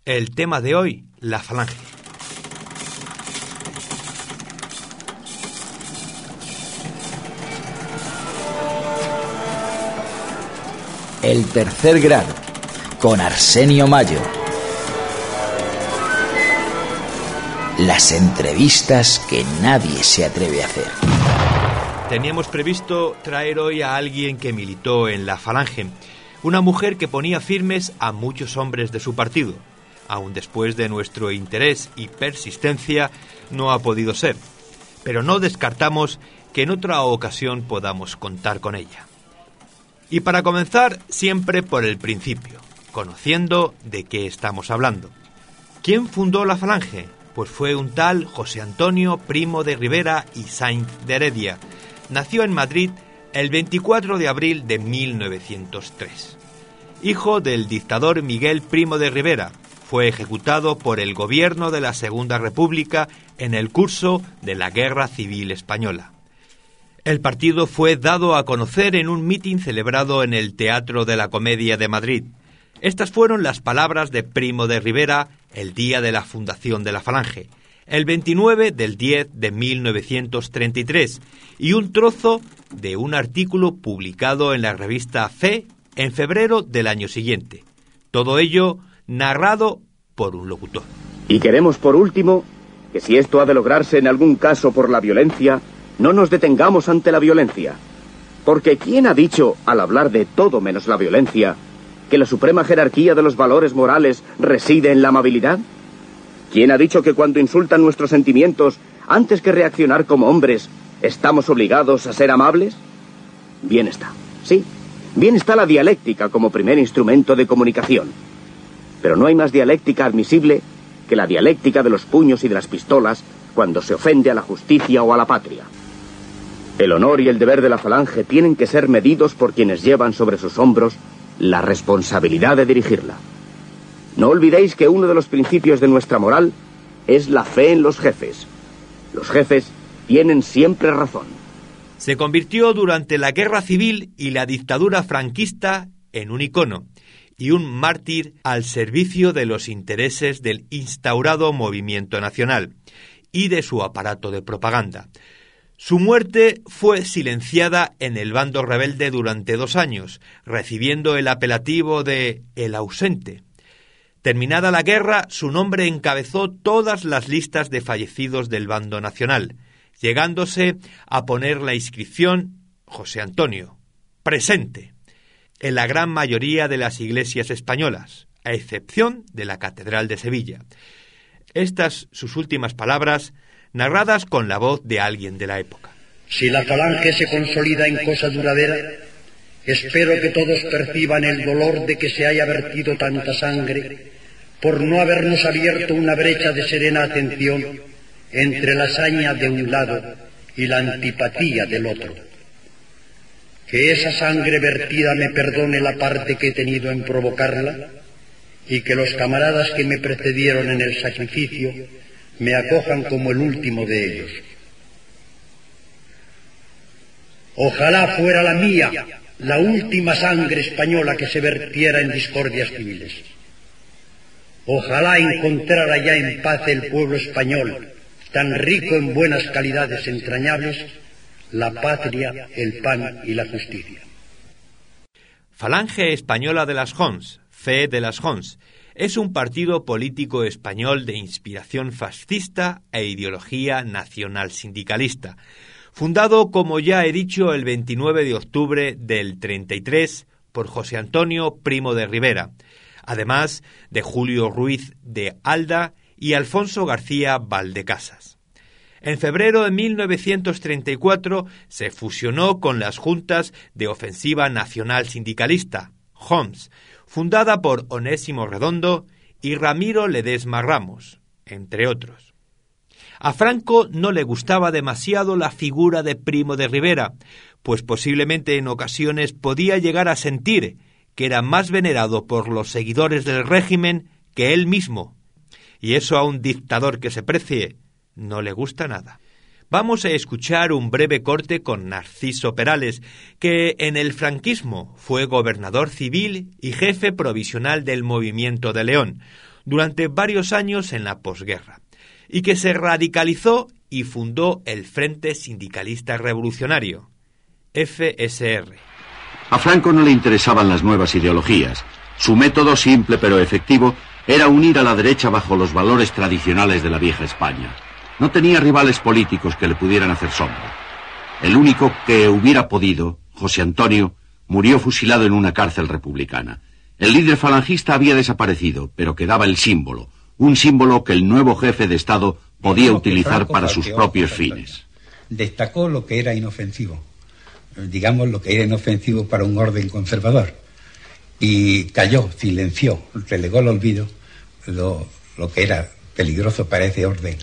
El tema de hoy, la Falange. El tercer grado, con Arsenio Mayo. Las entrevistas que nadie se atreve a hacer. Teníamos previsto traer hoy a alguien que militó en la Falange, una mujer que ponía firmes a muchos hombres de su partido. Aún después de nuestro interés y persistencia, no ha podido ser. Pero no descartamos que en otra ocasión podamos contar con ella. Y para comenzar, siempre por el principio, conociendo de qué estamos hablando. ¿Quién fundó la Falange? Pues fue un tal José Antonio Primo de Rivera y Sainz de Heredia. Nació en Madrid el 24 de abril de 1903. Hijo del dictador Miguel Primo de Rivera, fue ejecutado por el gobierno de la Segunda República en el curso de la Guerra Civil Española. El partido fue dado a conocer en un mitin celebrado en el Teatro de la Comedia de Madrid. Estas fueron las palabras de Primo de Rivera el día de la fundación de la Falange, el 29 del 10 de 1933, y un trozo de un artículo publicado en la revista Fe en febrero del año siguiente. Todo ello narrado por un locutor. Y queremos, por último, que si esto ha de lograrse en algún caso por la violencia, no nos detengamos ante la violencia. Porque ¿quién ha dicho, al hablar de todo menos la violencia, que la suprema jerarquía de los valores morales reside en la amabilidad? ¿Quién ha dicho que cuando insultan nuestros sentimientos, antes que reaccionar como hombres, estamos obligados a ser amables? Bien está, sí, bien está la dialéctica como primer instrumento de comunicación. Pero no hay más dialéctica admisible que la dialéctica de los puños y de las pistolas cuando se ofende a la justicia o a la patria. El honor y el deber de la Falange tienen que ser medidos por quienes llevan sobre sus hombros la responsabilidad de dirigirla. No olvidéis que uno de los principios de nuestra moral es la fe en los jefes. Los jefes tienen siempre razón. Se convirtió durante la Guerra Civil y la dictadura franquista en un icono y un mártir al servicio de los intereses del instaurado movimiento nacional y de su aparato de propaganda. Su muerte fue silenciada en el bando rebelde durante 2 años, recibiendo el apelativo de El Ausente. Terminada la guerra, su nombre encabezó todas las listas de fallecidos del bando nacional, llegándose a poner la inscripción José Antonio, presente, en la gran mayoría de las iglesias españolas, a excepción de la Catedral de Sevilla. Estas sus últimas palabras, narradas con la voz de alguien de la época. Si la Falange se consolida en cosa duradera, espero que todos perciban el dolor de que se haya vertido tanta sangre por no habernos abierto una brecha de serena atención entre la saña de un lado y la antipatía del otro. Que esa sangre vertida me perdone la parte que he tenido en provocarla y que los camaradas que me precedieron en el sacrificio me acojan como el último de ellos. Ojalá fuera la mía la última sangre española que se vertiera en discordias civiles. Ojalá encontrara ya en paz el pueblo español, tan rico en buenas calidades entrañables, la patria, el pan y la justicia. Falange Española de las Jons, Fe de las Jons, es un partido político español de inspiración fascista e ideología nacional sindicalista, fundado, como ya he dicho, el 29 de octubre del 33 por José Antonio Primo de Rivera, además de Julio Ruiz de Alda y Alfonso García Valdecasas. En febrero de 1934 se fusionó con las Juntas de Ofensiva Nacional Sindicalista, JONS, fundada por Onésimo Redondo y Ramiro Ledesma Ramos, entre otros. A Franco no le gustaba demasiado la figura de Primo de Rivera, pues posiblemente en ocasiones podía llegar a sentir que era más venerado por los seguidores del régimen que él mismo, y eso a un dictador que se precie no le gusta nada. Vamos a escuchar un breve corte con Narciso Perales, que en el franquismo fue gobernador civil y jefe provisional del Movimiento de León, durante varios años en la posguerra, y que se radicalizó y fundó el Frente Sindicalista Revolucionario, FSR. A Franco no le interesaban las nuevas ideologías. Su método, simple pero efectivo, era unir a la derecha bajo los valores tradicionales de la vieja España. No tenía rivales políticos que le pudieran hacer sombra. El único que hubiera podido, José Antonio, murió fusilado en una cárcel republicana. El líder falangista había desaparecido, pero quedaba el símbolo, un símbolo que el nuevo jefe de Estado podía utilizar para sus propios fines. Destacó lo que era inofensivo, digamos lo que era inofensivo para un orden conservador, y calló, silenció, relegó al olvido lo que era peligroso para ese orden.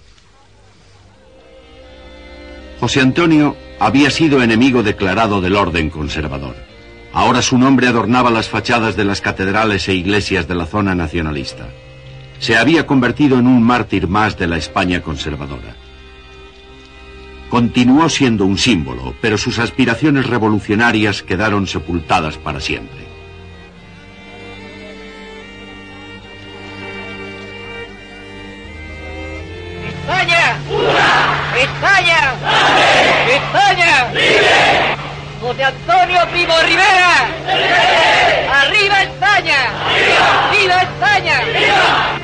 José Antonio había sido enemigo declarado del orden conservador. Ahora su nombre adornaba las fachadas de las catedrales e iglesias de la zona nacionalista. Se había convertido en un mártir más de la España conservadora. Continuó siendo un símbolo, pero sus aspiraciones revolucionarias quedaron sepultadas para siempre. ¡España! ¡Ura! ¡España! ¡Dale! ¡España! ¡Vive! ¡José Antonio Primo Rivera! ¡Vive! ¡Arriba España! ¡Viva! ¡Viva España! ¡Viva!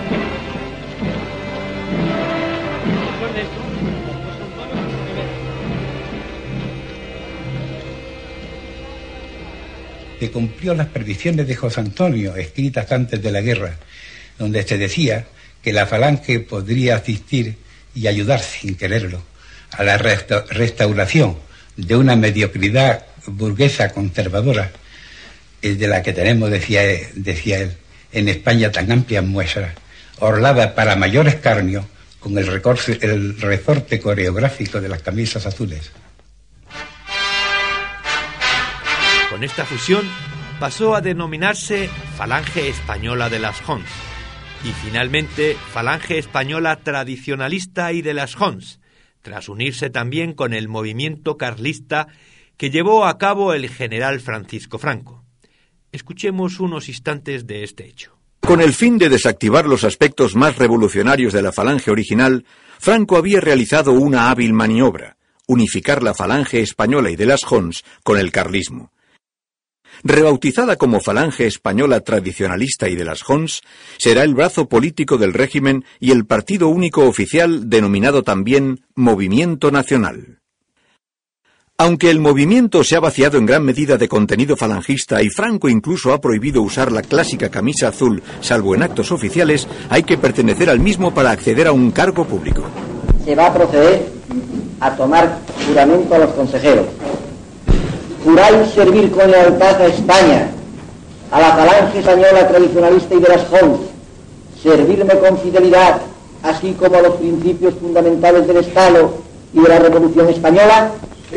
Se cumplió las predicciones de José Antonio, escritas antes de la guerra, donde se decía que la Falange podría asistir y ayudar sin quererlo a la restauración de una mediocridad burguesa conservadora de la que tenemos, decía él, en España tan amplias muestras, orlada para mayor escarnio con el resorte coreográfico de las camisas azules. Con esta fusión pasó a denominarse Falange Española de las Jons y finalmente Falange Española Tradicionalista y de las Jons, tras unirse también con el movimiento carlista que llevó a cabo el general Francisco Franco. Escuchemos unos instantes de este hecho. Con el fin de desactivar los aspectos más revolucionarios de la Falange original, Franco había realizado una hábil maniobra: unificar la Falange Española y de las Jons con el carlismo. Rebautizada como Falange Española Tradicionalista y de las Jons, será el brazo político del régimen y el partido único oficial denominado también Movimiento Nacional. Aunque el movimiento se ha vaciado en gran medida de contenido falangista y Franco incluso ha prohibido usar la clásica camisa azul, salvo en actos oficiales, hay que pertenecer al mismo para acceder a un cargo público. Se va a proceder a tomar juramento a los consejeros. Juráis servir con lealtad a España, a la Falange Española Tradicionalista y de las Jons, servirme con fidelidad, así como a los principios fundamentales del Estado y de la Revolución Española.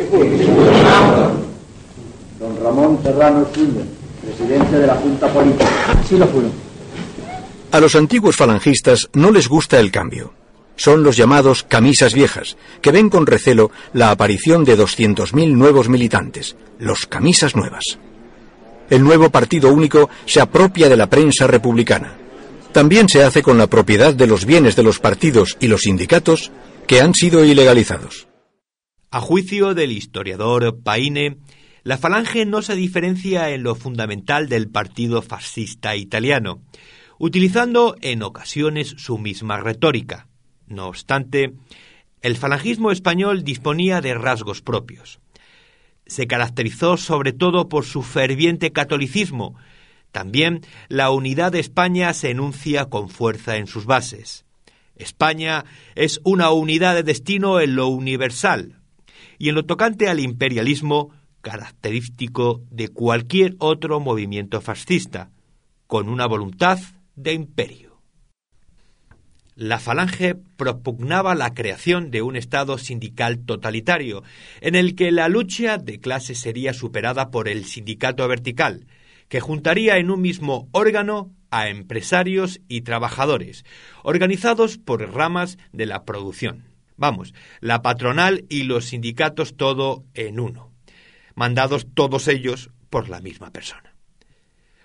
Don Ramón Serrano Schulden, presidente de la Junta Política. Sí lo juro. A los antiguos falangistas no les gusta el cambio. Son los llamados camisas viejas, que ven con recelo la aparición de 200.000 nuevos militantes, los camisas nuevas. El nuevo partido único se apropia de la prensa republicana. También se hace con la propiedad de los bienes de los partidos y los sindicatos que han sido ilegalizados. A juicio del historiador Paine, la Falange no se diferencia en lo fundamental del partido fascista italiano, utilizando en ocasiones su misma retórica. No obstante, el falangismo español disponía de rasgos propios. Se caracterizó sobre todo por su ferviente catolicismo. También la unidad de España se enuncia con fuerza en sus bases. España es una unidad de destino en lo universal y en lo tocante al imperialismo, característico de cualquier otro movimiento fascista, con una voluntad de imperio. La Falange propugnaba la creación de un Estado sindical totalitario, en el que la lucha de clases sería superada por el sindicato vertical, que juntaría en un mismo órgano a empresarios y trabajadores, organizados por ramas de la producción. Vamos, la patronal y los sindicatos todo en uno, mandados todos ellos por la misma persona.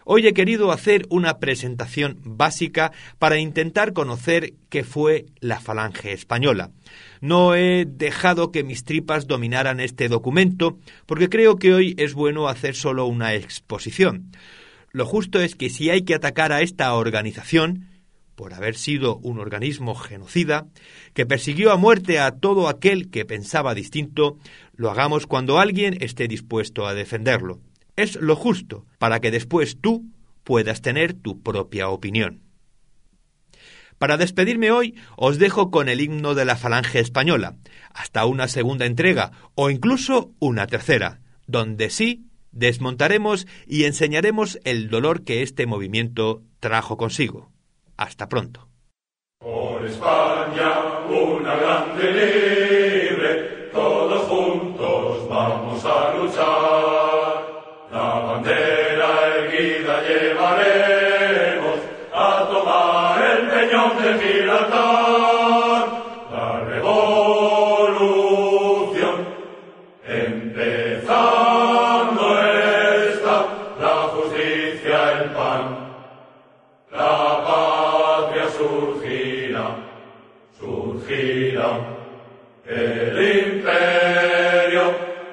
Hoy he querido hacer una presentación básica para intentar conocer qué fue la Falange Española. No he dejado que mis tripas dominaran este documento, porque creo que hoy es bueno hacer solo una exposición. Lo justo es que si hay que atacar a esta organización, por haber sido un organismo genocida, que persiguió a muerte a todo aquel que pensaba distinto, lo hagamos cuando alguien esté dispuesto a defenderlo. Es lo justo, para que después tú puedas tener tu propia opinión. Para despedirme hoy, os dejo con el himno de la Falange Española, hasta una segunda entrega, o incluso una tercera, donde sí desmontaremos y enseñaremos el dolor que este movimiento trajo consigo. Hasta pronto. Por España, una grande libre, todos juntos vamos a luchar. La bandera erguida llevaremos a tomar el peñón de Gibraltar. La revolución empezando está, la justicia, el pan, la patria surgirá, el imperio,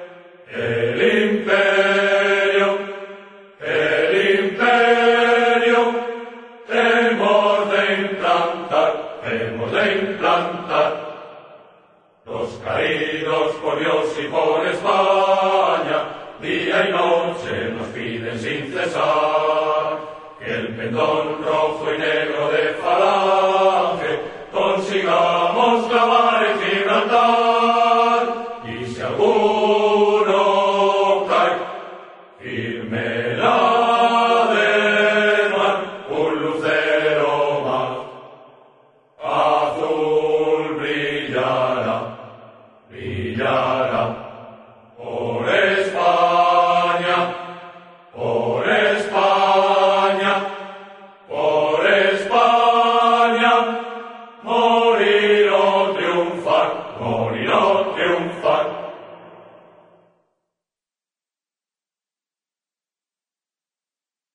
hemos de implantar, los caídos por Dios y por España, día y noche nos piden sin cesar, que el pendón rojo y negro de Falange consigamos clavar en Gibraltar, y si alguno cae, firme la del mar, un lucero más, azul brillará, por España, por España, por España, morir o triunfar, morir o triunfar.